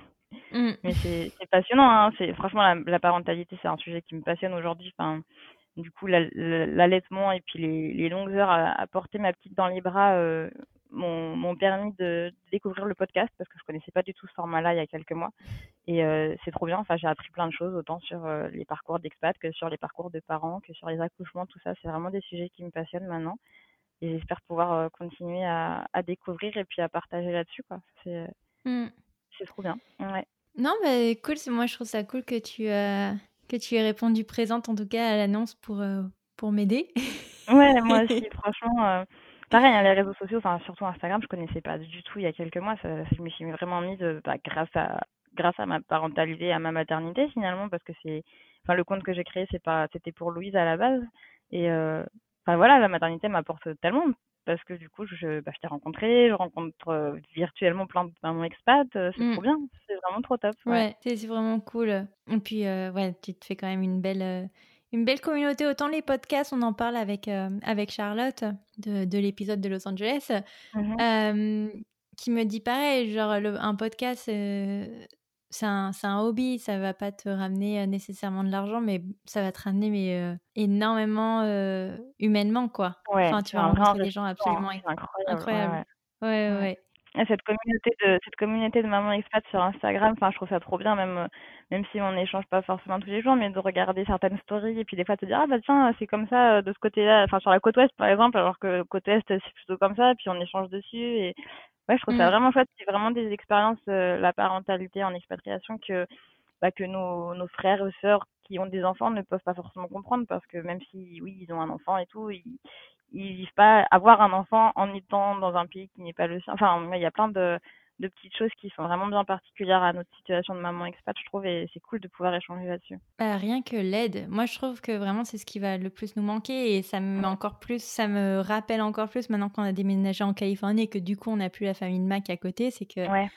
Mmh. Mais c'est c'est passionnant, hein, c'est franchement la la parentalité, c'est un sujet qui me passionne aujourd'hui. Enfin, du coup, l'al l'allaitement et puis les les longues heures à à porter ma petite dans les bras, heu, m'ont m'ont permis de découvrir le podcast parce que je connaissais pas du tout ce format-là il y a quelques mois et heu, c'est trop bien. Enfin, j'ai appris plein de choses autant sur, heu, les parcours d'expat que sur les parcours de parents, que sur les accouchements, tout ça. C'est vraiment des sujets qui me passionnent maintenant et j'espère pouvoir, heu, continuer à à découvrir et puis à partager là-dessus, quoi. C'est, heu, Mmh. c'est trop bien. Ouais. Non, bah, cool, c'est moi je trouve ça cool que tu, heu, que tu aies répondu présente en tout cas à l'annonce pour, heu, pour m'aider. Ouais, moi aussi, franchement, heu, pareil, hein, les réseaux sociaux, enfin surtout Instagram, je connaissais pas du tout il y a quelques mois. Ça je m'y suis vraiment mise, heu, bah, grâce à grâce à ma parentalité, à ma maternité finalement, parce que c'est enfin le compte que j'ai créé, c'est pas c'était pour Louise à la base et heu, enfin voilà, la maternité m'apporte tellement parce que du coup je bah, je t'ai rencontré, je rencontre, heu, virtuellement plein de mamans expats, heu, c'est trop Mmh. bien, c'est vraiment trop top, ouais. Ouais, c'est c'est vraiment cool. Et puis, heu, ouais, tu te fais quand même une belle, heu, une belle communauté. Autant les podcasts, on en parle avec, hem, avec Charlotte de de l'épisode de Los Angeles, Mmh mh. hem, qui me dit pareil, genre le un podcast, heu, c'est un c'est un hobby, ça va pas te ramener, heu, nécessairement de l'argent, mais ça va te ramener mais, heu, énormément, heu, humainement, quoi. Ouais, Enfin, tu c'est vas un vrai rencontrer des gens enrichissement, hein, absolument inc c'est incroyable, ouais, incroyables. ouais. Ouais, ouais, Ouais. ouais. Et cette communauté de cette communauté de mamans expats sur Instagram, enfin, je trouve ça trop bien, même, heu, même si on n'échange pas forcément tous les jours, mais de regarder certaines stories et puis des fois te dire: «Ah bah tiens, c'est comme ça, heu, de ce côté-là», enfin sur la côte ouest par exemple, alors que côte est c'est plutôt comme ça, puis on échange dessus et ouais, je trouve ça Mmh. vraiment chouette. C'est vraiment des expériences, heu, la parentalité en expatriation que, bah, que nos nos frères ou sœurs qui ont des enfants ne peuvent pas forcément comprendre parce que même si, oui, ils ont un enfant et tout, ils ils vivent pas avoir un enfant en étant dans un pays qui n'est pas le sien. Enfin, ouais, il y a plein de de petites choses qui sont vraiment bien particulières à notre situation de maman expat, je trouve et c'est cool de pouvoir échanger là-dessus. Bah, rien que l'aide. Moi, je trouve que vraiment, c'est ce qui va le plus nous manquer et ça me met Mmh. encore plus ça me rappelle encore plus maintenant qu'on a déménagé en Californie et que du coup, on n'a plus la famille de Mac à côté, c'est que Ouais.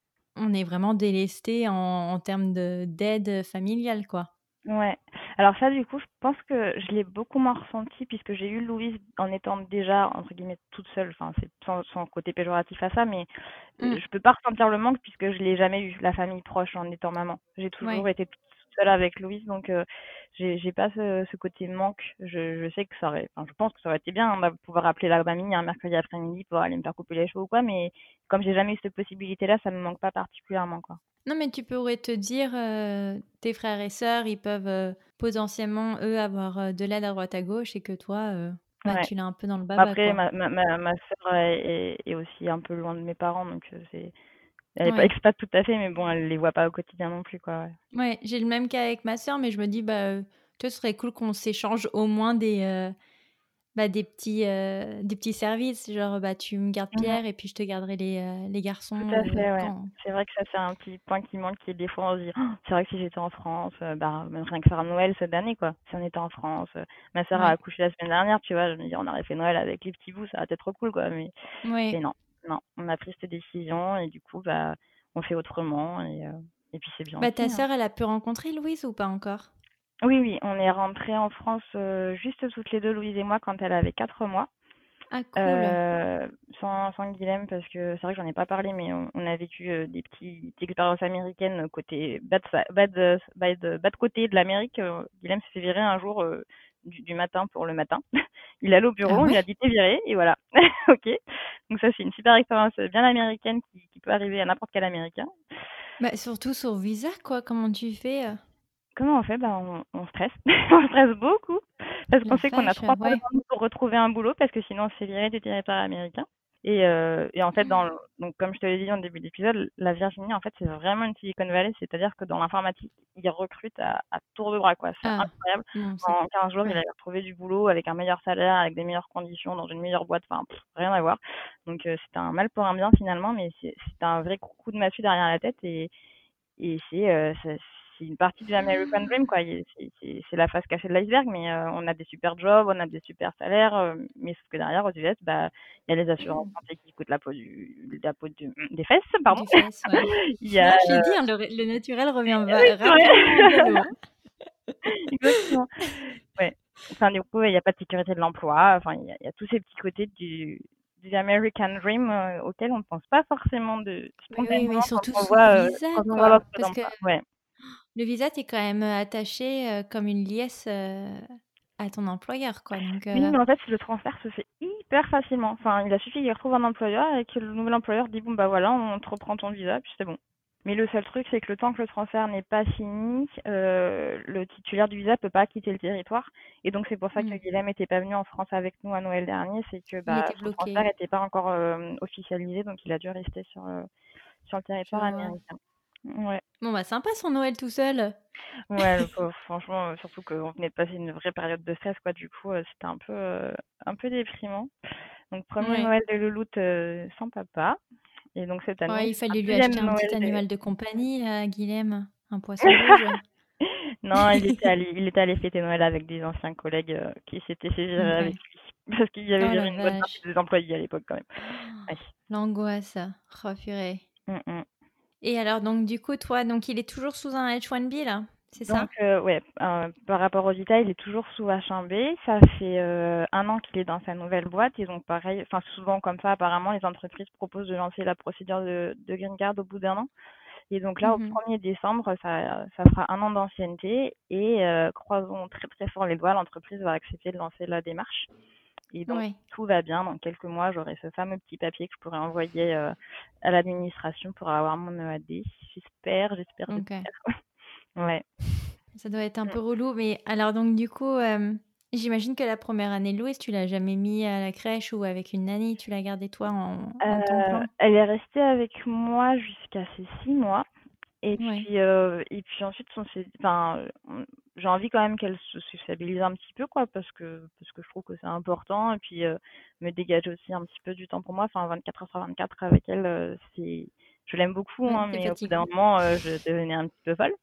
on est vraiment délestés en en termes de d'aide familiale, quoi. Ouais. Alors ça, du coup, je pense que je l'ai beaucoup moins ressenti puisque j'ai eu Louise en étant déjà, entre guillemets, «toute seule». Enfin, c'est sans sans côté péjoratif à ça, mais heu, Mmh. je peux pas ressentir le manque puisque je l'ai jamais eu, la famille proche, en étant maman. J'ai toujours Ouais. été toute seule avec Louise, donc heu, j'ai j'ai pas ce ce côté manque. Je je sais que ça aurait enfin, je pense que ça aurait été bien, hein, bah, pouvoir appeler la mamie un mercredi après-midi pour aller me faire couper les cheveux ou quoi, mais comme j'ai jamais eu cette possibilité-là, ça me manque pas particulièrement, quoi. Non, mais tu pourrais te dire, heu, tes frères et sœurs, ils peuvent, heu, potentiellement, eux, avoir, heu, de l'aide à droite à gauche et que toi, heu, bah, Ouais. tu l'as un peu dans le baba, Après quoi. ma ma ma ma sœur est est est aussi un peu loin de mes parents, donc heu, c'est elle est pas Ouais. expat tout à fait, mais bon, elle les voit pas au quotidien non plus, quoi, ouais. Ouais, j'ai le même cas avec ma sœur, mais je me dis, bah, heu, tu vois, ce serait cool qu'on s'échange au moins des, heu, bah, des petits, heu, des petits services. Genre, bah, tu me gardes Mmh. Pierre et puis je te garderai les, heu, les Tout garçons, à heu, fait, ouais. quand C'est vrai que ça, c'est un petit point qui manque et des fois on se dit: «Oh, c'est vrai que si j'étais en France, heu, bah, même rien que faire Noël cette année, quoi. Si on était en France, heu». Ma sœur a ouais, accouché la semaine dernière, tu vois? Je me dis: «On aurait fait Noël avec les petits bouts, ça aurait été trop cool, quoi», mais mais ouais. non, non, on a pris cette décision et du coup, bah, on fait autrement et heu et puis c'est bien Bah, aussi, ta hein. sœur, elle a pu rencontrer Louise ou pas encore? Oui, oui, on est rentrées en France, heu, juste toutes les deux, Louise et moi, quand elle avait quatre mois. Ah cool. Heu, sans sans Guilhem parce que c'est vrai que j'en ai pas parlé, mais on on a vécu, heu, des petites expériences américaines côté bad sa bad, heu, bad bad côté de l'Amérique, heu, Guilhem s'est fait virer un jour, heu, du du matin pour le matin. Il est allé au bureau, Ah on lui a ouais? dit: «Tu es viré» et voilà. OK. Donc ça, c'est une super expérience, heu, bien américaine qui qui peut arriver à n'importe quel Américain. Bah, surtout sur visa, quoi, comment tu fais, heu? Comment on fait? Bah, on on stresse. On stresse beaucoup parce qu'on La sait qu'on a vache, trois mois ouais. devant nous pour retrouver un boulot parce que sinon on se fait virer du territoire américain et heu et en fait dans le donc comme je te l'ai dit en début d'épisode, la Virginie en fait c'est vraiment une Silicon Valley, c'est-à-dire que dans l'informatique, ils recrutent à à tour de bras quoi, c'est Ah, incroyable. bon, c'est En quinze jours, il ouais. avait retrouvé du boulot avec un meilleur salaire, avec des meilleures conditions, dans une meilleure boîte, enfin pff, rien à voir. Donc heu, c'était un mal pour un bien finalement, mais c'est c'était un vrai coup de massue derrière la tête et et c'est, heu, c'est c'est une partie du American Dream, quoi. Il- C'est c'est- c'est la face cachée de l'iceberg, mais euh, on a des super jobs, on a des super salaires, euh, mais sauf que derrière, aux U S, bah, il y a les assurances Mm. santé qui coûtent la peau du, la peau du- des fesses, pardon. Du fesse, ouais. Il y a, Non, je l'ai dit, hein, le, le naturel revient oui, va- c'est vrai. rapidement au galop, hein. Exactement. Ouais. Enfin, du coup, il n'y a pas de sécurité de l'emploi. Enfin, il y, a il y a tous ces petits côtés du, du American Dream euh, auxquels on ne pense pas forcément de, Oui, oui, mais spontanément quand surtout on sous voit, euh, visa, quand on voit quoi. l'offre Parce que d'emploi. Ouais. le visa, t'es quand même euh, attaché euh, comme une liesse euh, à ton employeur, quoi. Donc, Oui, euh, mais en fait, le transfert se fait hyper facilement. Enfin, il a suffi qu'il retrouve un employeur et que le nouvel employeur dit bon bah voilà, on te reprend ton visa, puis c'est bon. Mais le seul truc, c'est que le temps que le transfert n'est pas fini, euh, le titulaire du visa peut pas quitter le territoire. Et donc c'est pour ça que hmm, Guilhem n'était pas venu en France avec nous à Noël dernier, c'est que il bah était son transfert bloqué, n'était pas encore euh, officialisé, donc il a dû rester sur euh, sur le je territoire vois. américain. Ouais. Bon, bah, sympa son Noël tout seul. Ouais, le pauvre, franchement, euh, surtout qu'on venait de passer une vraie période de stress, quoi. Du coup, euh, c'était un peu, euh, un peu déprimant. Donc, premier Ouais. Noël de Louloute euh, sans papa. Et donc, cette année, Ouais, il c'est un fallait lui deuxième acheter un Noël petit de... animal de compagnie, là, Guilhem, un poisson rouge. Non, il était allé, il était allé fêter Noël avec des anciens collègues euh, qui s'étaient fait virer avec Ok. lui. Parce qu'il y avait Oh viré la une bonne partie vache. des employés à l'époque, quand même. Ouais. L'angoisse. Oh, purée. Mm, mm. Et alors, donc, du coup, toi, donc, il est toujours sous un H un B, là? C'est Donc, ça? euh, ouais, euh, par rapport au visa, il est toujours sous H un B. Ça fait euh, un an qu'il est dans sa nouvelle boîte. Et donc, pareil, enfin, souvent comme ça, apparemment, les entreprises proposent de lancer la procédure de, de Green Card au bout d'un an. Et donc là, au Mhm. premier décembre, ça, ça fera un an d'ancienneté. Et euh, croisons très très fort les doigts, l'entreprise va accepter de lancer la démarche. Et donc, Ouais. tout va bien. Dans quelques mois, j'aurai ce fameux petit papier que je pourrai envoyer euh, à l'administration pour avoir mon E A D. J'espère, j'espère, Ok. j'espère. Ouais. Ça doit être un peu relou, mais alors donc du coup, euh, j'imagine que la première année de Louise, tu l'as jamais mis à la crèche ou avec une nanny, tu l'as gardée toi en, en temps Euh, plein? elle est restée avec moi jusqu'à ses six mois. Et Ouais. puis, euh, et puis ensuite, on s'est, enfin, on- j'ai envie quand même qu'elle se sociabilise un petit peu, quoi, parce que, parce que je trouve que c'est important. Et puis, euh, me dégager aussi un petit peu du temps pour moi. Enfin, vingt-quatre heures sur vingt-quatre avec elle, euh, c'est, je l'aime beaucoup, Ouais, hein, c'est mais au bout d'un fatigant. moment, euh, je devenais un petit peu folle.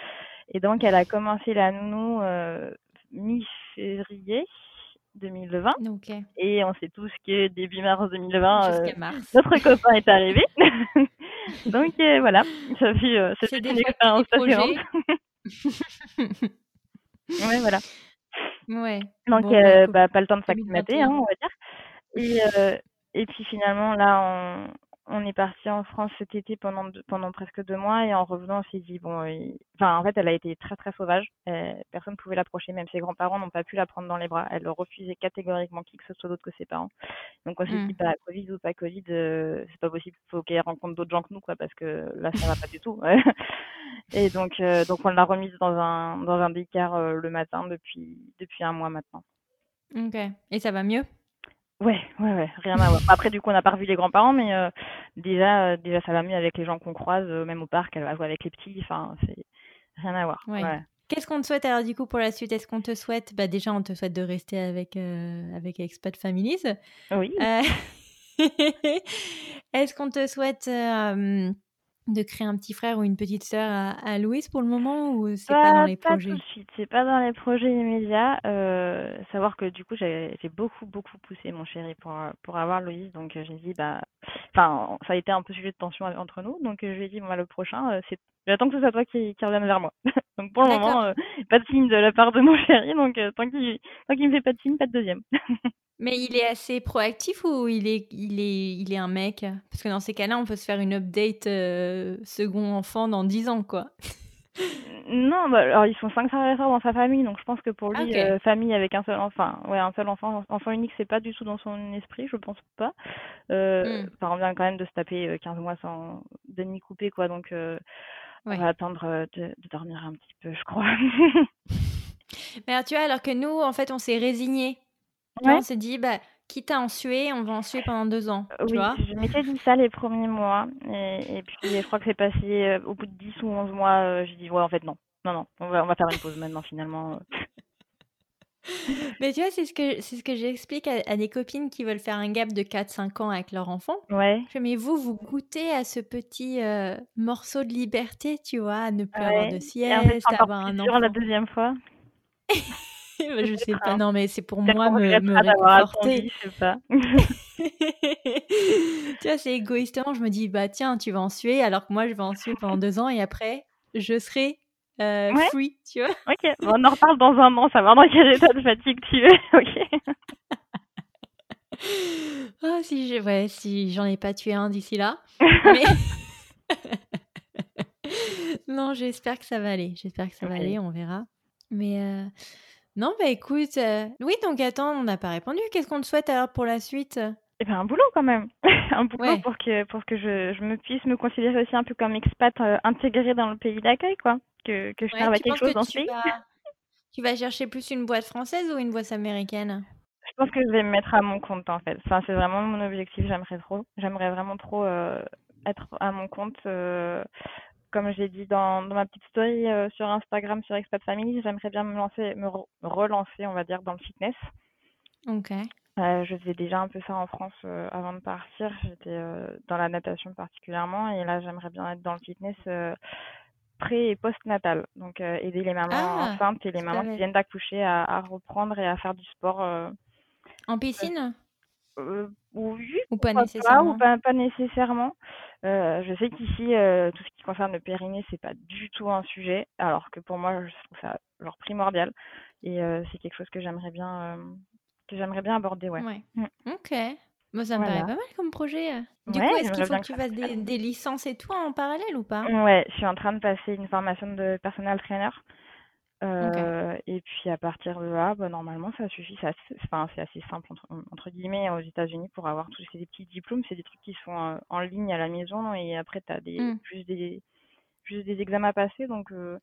Et donc, elle a commencé la nounou euh, mi-février deux mille vingt. Ok. Et on sait tous que début mars deux mille vingt, euh, Jusqu'à mars. notre copain est arrivé. Donc euh, voilà, ça fait, euh, C'est c'était des une fois que des expérience passionnante. projets. Ouais, voilà. Ouais. Donc Bon, bah euh, écoute, bah, pas le temps de s'acclimater, hein, deux mille vingt et un. on va dire. Et, euh, et puis finalement, là, on, on est parti en France cet été pendant, deux- pendant presque deux mois. Et en revenant, on s'est dit, bon, il- enfin, en fait, elle a été très, très sauvage. Euh, personne ne pouvait l'approcher, même ses grands-parents n'ont pas pu la prendre dans les bras. Elle refusait catégoriquement qui que ce soit d'autre que ses parents. Donc on s'est dit, Hmm. bah, Covid ou pas Covid, euh, c'est pas possible, faut qu'elle rencontre d'autres gens que nous, quoi, parce que là, ça va pas du tout. Et donc, euh, donc on l'a remise dans un, dans un daycare euh, le matin depuis, depuis un mois maintenant. Ok. Et ça va mieux? Ouais, ouais, ouais, rien à voir. Après, du coup, on n'a pas revu les grands-parents, mais euh, déjà, euh, déjà, ça va mieux avec les gens qu'on croise, euh, même au parc, elle va jouer avec les petits, enfin, c'est rien à voir. Ouais. Ouais. Qu'est-ce qu'on te souhaite alors du coup pour la suite? Est-ce qu'on te souhaite, bah déjà on te souhaite de rester avec euh, avec Expat Families. Oui. Euh, Est-ce qu'on te souhaite euh, de créer un petit frère ou une petite sœur à, à Louise pour le moment ou c'est pas dans Pas, les pas tout projets? de suite, c'est pas dans les projets immédiats. Euh, savoir que du coup, j'ai j'ai beaucoup, beaucoup poussé mon chéri pour, euh, pour avoir Loïs. Donc, euh, j'ai dit, bah, enfin, ça a été un peu sujet de tension entre nous. Donc, euh, je lui ai dit, bon, bah, le prochain, euh, c'est, j'attends que ce soit toi qui, qui revienne vers moi. Donc, pour le moment, D'accord. euh, pas de signe de la part de mon chéri. Donc, euh, tant qu'il, tant qu'il me fait pas de signe, pas de deuxième. Mais il est assez proactif ou il est, il est, il est un mec? Parce que dans ces cas-là, on peut se faire une update euh, second enfant dans dix ans, quoi. Non, bah, alors ils sont cinq frères et sœurs dans sa famille, donc je pense que pour Ah, lui, ok. euh, famille avec un seul enfant, ouais, un seul enfant, enfant unique, c'est pas du tout dans son esprit, je pense pas. Euh, Hmm. enfin, on vient quand même de se taper euh, quinze mois sans demi coupé, quoi, donc euh, on Ouais. va attendre euh, de, de dormir un petit peu, je crois. Mais alors, tu vois, alors que nous, en fait, on s'est résignés. Tu vois, Ouais, on s'est dit, bah, quitte à en suer, on va en suer pendant deux ans. euh, Tu oui, vois? je m'étais dit ça les premiers mois, et, et puis je crois que c'est passé euh, au bout de dix ou onze mois, euh, j'ai dit ouais, en fait non, non, non, on va, on va faire une pause maintenant finalement. euh. Mais tu vois, c'est ce que c'est ce que j'explique à à des copines qui veulent faire un gap de quatre cinq ans avec leur enfant. Ouais, Je fais: «Mais vous, vous goûtez à ce petit, heu, morceau de liberté, tu vois? À ne plus avoir ouais de et en fait, sieste, c'est à encore avoir plus un dur la enfant». deuxième fois. Bah, je sais Peut-être, pas, hein. non, mais c'est pour Peut-être moi qu'on me me regrettera d'avoir réconforter. attendu, je sais pas. Tu vois, c'est égoïstement, je me dis: «Bah, tiens, tu vas en suer», alors que moi, je vais en suer pendant deux ans et après, je serai, heu, Ouais, free, tu vois? OK. Bon, on en reparle dans un an, savoir dans quel état de fatigue tu es. OK. Ah si j'ai ouais, si j'en ai pas tué un d'ici là, mais non, j'espère que ça va aller, j'espère que ça va Oui. aller, on verra. Mais heu, non, bah, écoute, heu, oui, donc attends, on n'a pas répondu. Qu'est-ce qu'on te souhaite alors pour la suite? Et ben, un boulot quand même. Un boulot Ouais. pour que pour que je je me puisse me considérer aussi un peu comme expat, heu, intégrée dans le pays d'accueil, quoi. Que que je Ouais, serve à tu quelque penses que chose dans ce tu pays. vas tu vas chercher plus une boîte française ou une boîte américaine? Je pense que je vais me mettre à mon compte, en fait. Enfin, c'est vraiment mon objectif, j'aimerais trop. J'aimerais vraiment trop, heu, être à mon compte, heu, comme j'ai dit dans dans ma petite story, heu, sur Instagram, sur Expat Family, j'aimerais bien me lancer me re relancer, on va dire, dans le fitness. OK. Heu, je faisais déjà un peu ça en France, heu, avant de partir. J'étais, heu, dans la natation particulièrement et là, j'aimerais bien être dans le fitness, heu, pré et post-natal. Donc, heu, aider les mamans Ah! enceintes et les C'est pas mamans qui bête. viennent d'accoucher à à reprendre et à faire du sport, heu En piscine? Heu, oui, Ou pas pourquoi pas ou nécessairement? pas pas nécessairement. Heu, je sais qu'ici, heu, tout ce qui concerne le périnée, c'est pas du tout un sujet, alors que pour moi, je trouve ça genre primordial et heu, c'est quelque chose que j'aimerais bien, hem, que j'aimerais bien aborder, ouais. Ouais. Mmh, OK. Bah, ça me paraît voilà. pas mal comme projet, heu. Du Ouais, coup, est-ce qu'il j'aimerais faut bien que que tu ça fasses se fasse. des des licences et tout en parallèle ou pas? Ouais, je suis en train de passer une formation de personal trainer. OK. Heu et puis à partir de là, bah, normalement ça suffit. C'est assez enfin, c'est assez «simple» entre entre guillemets aux États-Unis pour avoir tous ces petits diplômes. C'est des trucs qui sont, heu, en ligne à la maison et après tu as des Mmh. juste des juste des examens à passer donc heu,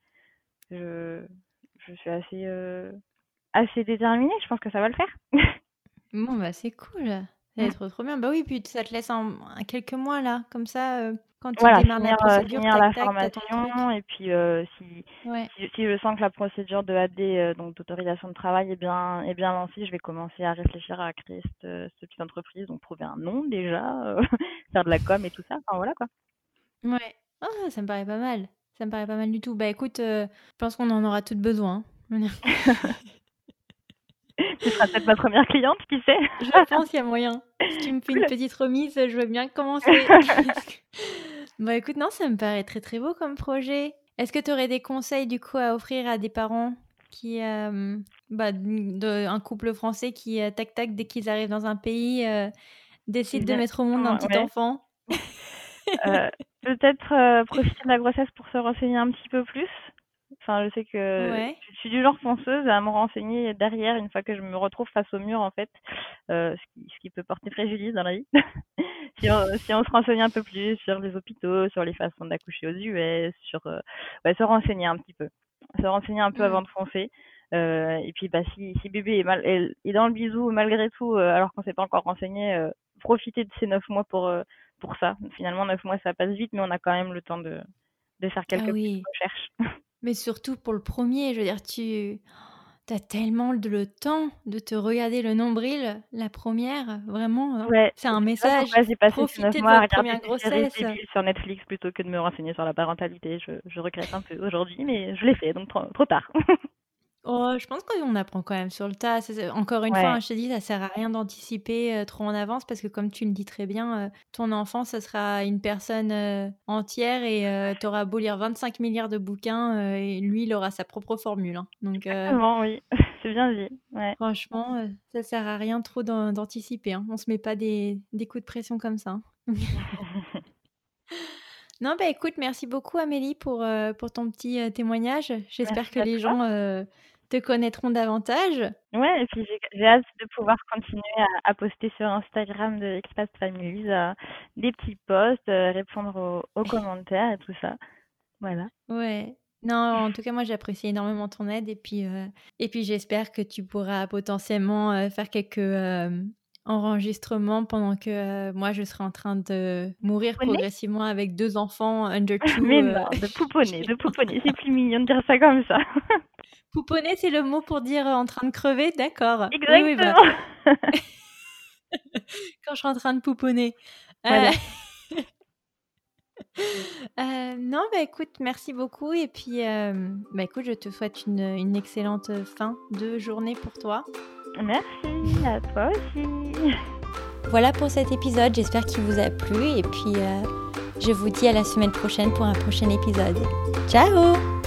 je je suis assez, heu, assez déterminée. Je pense que ça va le faire. Bon, bah, c'est cool. Ça va Mmh. être trop bien. Bah, oui, puis ça te laisse en un quelques mois là, comme ça, heu, quand tu Voilà, démarres la finir, heu, procédure, finir tac la tac, tu as ton truc. formation et puis, heu, si Ouais. si si je sens que la procédure de A D, heu, donc d'autorisation de travail est bien est bien lancée, je vais commencer à réfléchir à créer cette, heu, cette petite entreprise, donc trouver un nom déjà, heu, faire de la com et tout ça, enfin voilà quoi. Ouais. Ah, ça me paraît pas mal. Ça me paraît pas mal du tout. Bah, écoute, heu, je pense qu'on en aura toutes besoin, hein. Tu seras peut-être ma première cliente, qui sait? Je pense qu'il y a moyen. Si tu me fais une Cool. petite remise, je veux bien commencer. Bah, écoute, non, ça me paraît très, très beau comme projet. Est-ce que tu aurais des conseils, du coup, à offrir à des parents qui, hem, bah, mmh, de un couple français qui, heu, tac, tac, dès qu'ils arrivent dans un pays, heu, Qui décident de vient mettre au monde un comment petit ouais. enfant? Heu, peut-être, heu, profiter de la grossesse pour se renseigner un petit peu plus. Enfin, je sais que Ouais. je suis du genre fonceuse à me renseigner derrière une fois que je me retrouve face au mur en fait, heu, ce qui ce qui peut porter préjudice dans la vie. Si on si on se renseigne un peu plus sur les hôpitaux, sur les façons d'accoucher aux U S, sur, heu, ouais, se renseigner un petit peu. Se renseigner un peu Mmh. avant de foncer, heu et puis, bah, si si bébé est mal est est dans le bisou malgré tout, heu, alors qu'on s'est pas encore renseigné, heu, profiter de ces neuf mois pour, heu, pour ça. Finalement neuf mois ça passe vite, mais on a quand même le temps de de faire Ah quelques petites oui, recherches. mais surtout pour le premier, je veux dire, tu tu as tellement de le temps de te regarder le nombril, la première, vraiment, heu, Ouais, c'est je un sais pas message. pourquoi j'ai passé ces neuf Profitez de mois à votre regarder première des séries grossesse. débiles sur Netflix plutôt que de me renseigner sur la parentalité. Je je regrette un peu aujourd'hui, mais je l'ai fait donc trop trop tard. Oh, je pense qu'on apprend quand même sur le tas. C'est c'est encore une fois, Ouais. hein, je te dis, ça sert à rien d'anticiper, heu, trop en avance parce que comme tu le dis très bien, heu, ton enfant, ce sera une personne, heu, entière et heu, tu auras beau lire vingt-cinq milliards de bouquins, heu, et lui, il aura sa propre formule, hein. Donc heu, Exactement, oui. C'est bien dit. Ouais. franchement, heu, ça sert à rien trop d'an d'anticiper, hein. On se met pas des des coups de pression comme ça, hein. Non, bah, écoute, merci beaucoup Amélie pour, heu, pour ton petit, heu, témoignage. J'espère que Merci à les toi. gens, heu, te connaîtront davantage. Ouais et puis j'ai j'ai hâte de pouvoir continuer à à poster sur Instagram de Expat Families, heu, des petits posts, heu, répondre aux aux commentaires et tout ça. Voilà. Ouais. Non, en tout cas, moi, j'apprécie énormément ton aide et puis, heu et puis j'espère que tu pourras potentiellement, heu, faire quelques, hem, enregistrement pendant que euh, moi je serai en train de mourir Pouponner? progressivement avec deux enfants under two. Mais euh, non, de pouponner, de pouponner. C'est plus mignon de dire ça comme ça. Pouponner, c'est le mot pour dire euh, en train de crever, d'accord. Oui, oui, bah, Exactement. quand je suis en train de pouponner. Euh, Voilà. euh, non, bah écoute, merci beaucoup. Et puis, euh, bah écoute, je te souhaite une, une excellente fin de journée pour toi. Merci, à toi aussi. Voilà pour cet épisode, j'espère qu'il vous a plu. Et puis, euh, je vous dis à la semaine prochaine pour un prochain épisode. Ciao!